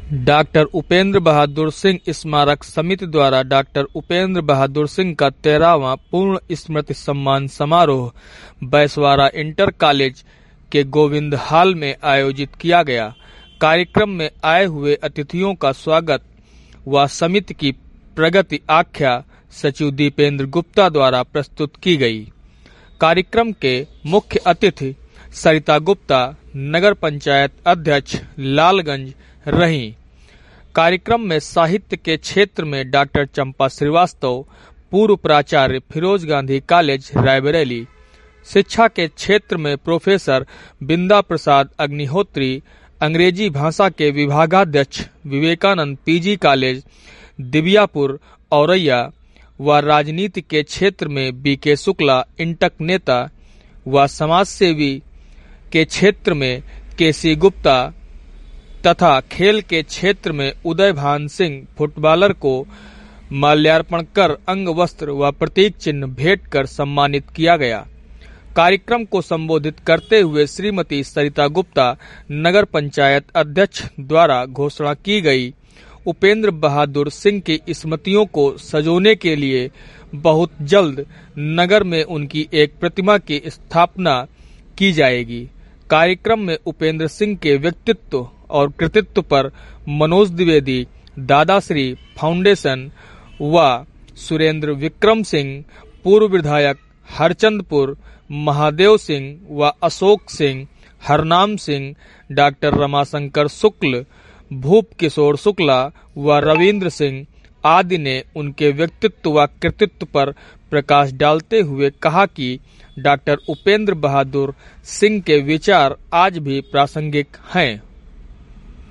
Doctor Upendra Bahadur Singh स्मारक समिति द्वारा डॉक्टर उपेंद्र बहादुर सिंह का 13वां पूर्ण स्मृति सम्मान समारोह बैसवारा इंटर कॉलेज के गोविंद हॉल में आयोजित किया गया। कार्यक्रम में आए हुए अतिथियों का स्वागत व समिति की प्रगति आख्या सचिव दीपेंद्र गुप्ता द्वारा प्रस्तुत की गई। कार्यक्रम के मुख्य अतिथि सरिता गुप्ता, नगर पंचायत अध्यक्ष लालगंज रहीं। कार्यक्रम में साहित्य के क्षेत्र में डॉक्टर चंपा श्रीवास्तव, पूर्व प्राचार्य फिरोज गांधी कॉलेज रायबरेली, शिक्षा के क्षेत्र में प्रोफेसर बिंदा प्रसाद अग्निहोत्री, अंग्रेजी भाषा के विभागाध्यक्ष विवेकानंद पीजी कॉलेज दिबियापुर औरैया व राजनीति के क्षेत्र में बीके शुक्ला, इंटक नेता व समाजसेवी के क्षेत्र में केसी गुप्ता तथा खेल के क्षेत्र में उदय भान सिंह फुटबॉलर को माल्यार्पण कर अंग वस्त्र व प्रतीक चिन्ह भेंट कर सम्मानित किया गया। कार्यक्रम को संबोधित करते हुए श्रीमती सरिता गुप्ता, नगर पंचायत अध्यक्ष द्वारा घोषणा की गई, उपेंद्र बहादुर सिंह की स्मृतियों को सजोने के लिए बहुत जल्द नगर में उनकी एक प्रतिमा की स्थापना की जाएगी। कार्यक्रम में उपेंद्र सिंह के व्यक्तित्व और कृतित्व पर मनोज द्विवेदी, दादाश्री फाउंडेशन व सुरेंद्र विक्रम सिंह, पूर्व विधायक हरचंदपुर, महादेव सिंह व अशोक सिंह, हरनाम सिंह, डॉक्टर रमाशंकर शुक्ल, भूप किशोर शुक्ला व रविंद्र सिंह आदि ने उनके व्यक्तित्व व कृतित्व पर प्रकाश डालते हुए कहा कि डॉक्टर उपेंद्र बहादुर सिंह के विचार आज भी प्रासंगिक हैं।